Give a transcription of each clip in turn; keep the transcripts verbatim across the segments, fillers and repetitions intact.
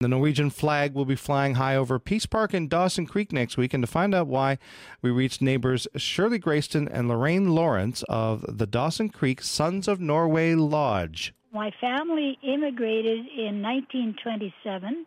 The Norwegian flag will be flying high over Peace Park in Dawson Creek next week. And to find out why, we reached neighbors Shirley Grayston and Lorraine Lawrence of the Dawson Creek Sons of Norway Lodge. My family immigrated in nineteen twenty-seven,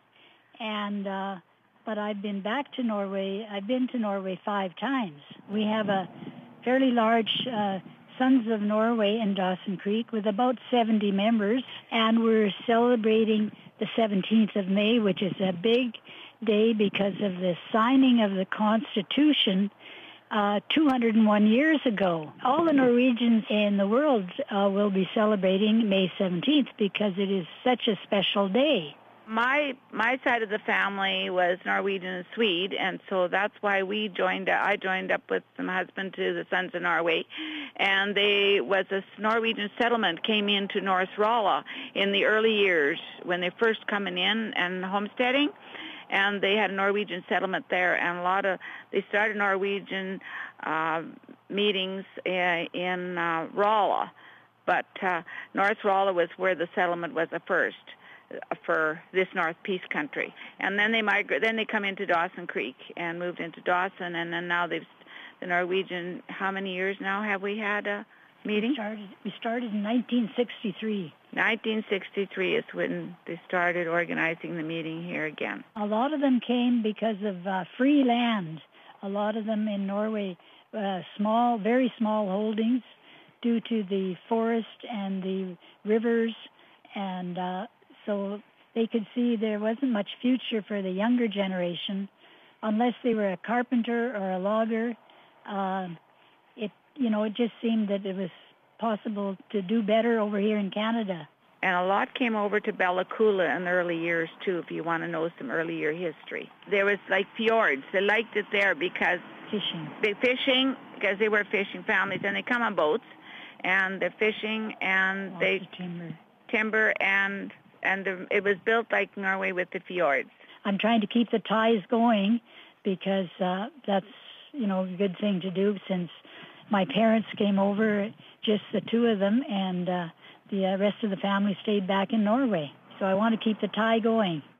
and uh, but I've been back to Norway. I've been to Norway five times. We have a fairly large uh, Sons of Norway in Dawson Creek with about seventy members, and we're celebrating the seventeenth of May, which is a big day because of the signing of the Constitution uh, two hundred one years ago. All the Norwegians in the world uh, will be celebrating May seventeenth because it is such a special day. My my side of the family was Norwegian and Swede, and so that's why we joined. I joined up with my husband to the Sons of Norway, and they was a Norwegian settlement came into North Rolla in the early years when they first coming in and homesteading, and they had a Norwegian settlement there, and a lot of they started Norwegian uh, meetings in, in uh, Rolla, but uh, North Rolla was where the settlement was the first for this North Peace country, and then they migrate. Then they come into Dawson Creek and moved into Dawson, and then now they've the Norwegian. How many years now have we had a meeting? We started, we started in nineteen sixty-three. nineteen sixty-three is when they started organizing the meeting here again. A lot of them came because of uh, free land. A lot of them in Norway, uh, small, very small holdings, due to the forest and the rivers, and. Uh, So they could see there wasn't much future for the younger generation unless they were a carpenter or a logger. Uh, it, you know, it just seemed that it was possible to do better over here in Canada. And a lot came over to Bella Coola in the early years, too, if you want to know some early year history. There was, like, fjords. They liked it there because... Fishing. They fishing, because they were fishing families, and they come on boats, and they're fishing, and Lots they... of timber. Timber, and... and the, it was built like Norway with the fjords. I'm trying to keep the ties going because uh, that's, you know, a good thing to do since my parents came over, just the two of them, and uh, the rest of the family stayed back in Norway. So I want to keep the tie going.